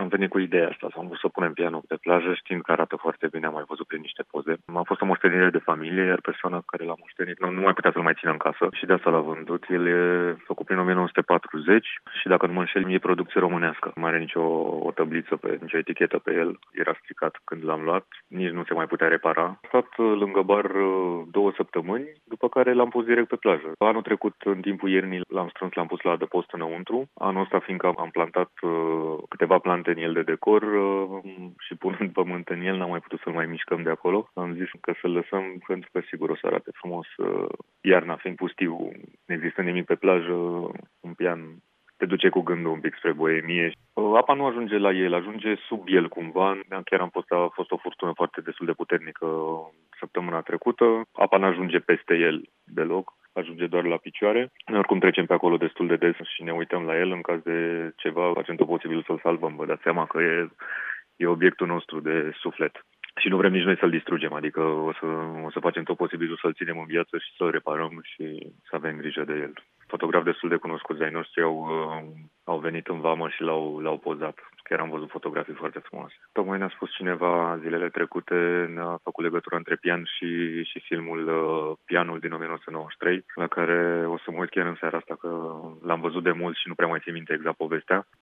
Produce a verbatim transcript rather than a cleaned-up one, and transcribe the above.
am venit cu ideea asta, să am vrut să punem pianul pe plajă, știind că arată foarte bine, am mai văzut prin niște poze. A fost o moștenire de familie, iar persoana care l-a moștenit nu, nu mai putea să-l mai țină în casă și de asta l-a vândut. El e făcut prin o mie nouă sute patruzeci și dacă nu mă înșel, e producție românească. Nu are nicio o tăbliță, pe, nicio etichetă pe el. Era stricat când l-am luat, nici nu se mai putea repara. A stat lângă bar două săptămâni, după care l-am pus direct pe plajă. Anul trecut, în timpul iernii, l-am strâns, l-am pus la adăpost înăuntru. Anul ăsta, fiindcă am plantat uh, câteva plante în el de decor uh, și punând pământ în el, n-am mai putut să-l mai mișcăm de acolo. Am zis că să-l lăsăm pentru că sigur o să arate frumos. Uh, iarna fiind pustiu, nu există nimic pe plajă, un pian te duce cu gândul un pic spre boemie. Apa nu ajunge la el, ajunge sub el cumva. Chiar am fost, a fost o furtună foarte destul de puternică săptămâna trecută. Apa nu ajunge peste el deloc, ajunge doar la picioare. Noi oricum trecem pe acolo destul de des și ne uităm la el. În caz de ceva, facem tot posibil să-l salvăm. Vă dați seama că e, e obiectul nostru de suflet. Și nu vrem nici noi să-l distrugem, adică o să, o să facem tot posibilul să-l ținem în viață și să-l reparăm și să avem grijă de el. Fotografi destul de cunoscuți ai noștri au, au venit în vamă și l-au, l-au pozat. Chiar am văzut fotografii foarte frumoase. Tocmai ne-a spus cineva zilele trecute, ne-a făcut legătura între pian și, și filmul Pianul din o mie nouă sute nouăzeci și trei, la care o să mă uit chiar în seara asta, că l-am văzut de mult și nu prea mai țin minte exact povestea.